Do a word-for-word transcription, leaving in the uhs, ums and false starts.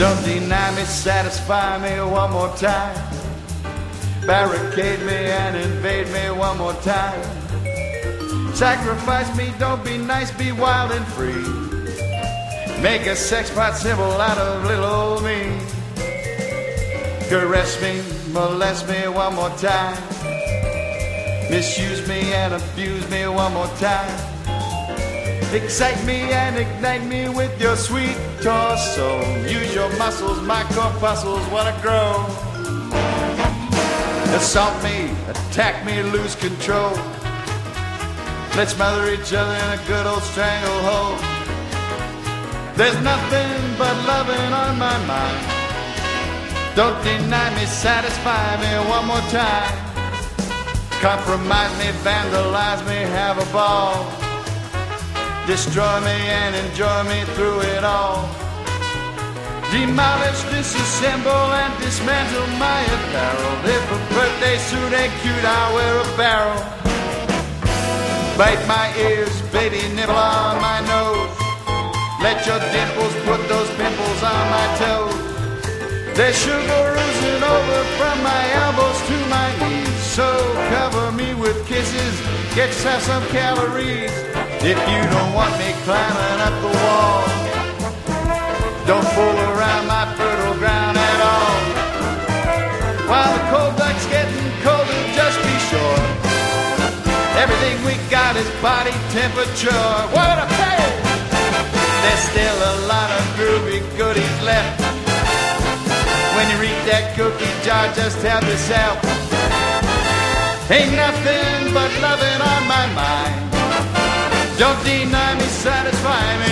Don't deny me, satisfy me one more time. Barricade me and invade me one more time. Sacrifice me, don't be nice, be wild and free. Make a sex pot symbol out of little old me. Caress me, molest me one more time. Misuse me and abuse me one more time. Excite me and ignite me with your sweet torso. Use your muscles, my corpuscles wanna grow. Assault me, attack me, lose control. Let's smother each other in a good old stranglehold. There's nothing but loving on my mind. Don't deny me, satisfy me one more time. Compromise me, vandalize me, have a ball. Destroy me and enjoy me through it all. Demolish, disassemble and dismantle my apparel. If a birthday suit ain't cute, I'll wear a barrel. Bite my ears, baby, nibble on my nose. Let your dimples put those pimples on my toes. There's sugar oozing over from my elbows to my knees. So cover me with kisses, get yourself some calories. If you don't want me climbing up the wall, don't fool around my fertile ground at all. While the cold duck's getting colder, just be sure everything we got is body temperature. What a pay! There's still a lot of groovy goodies left. When you read that cookie jar, just have this out. Ain't nothing but loving on my mind. Don't deny me, satisfy me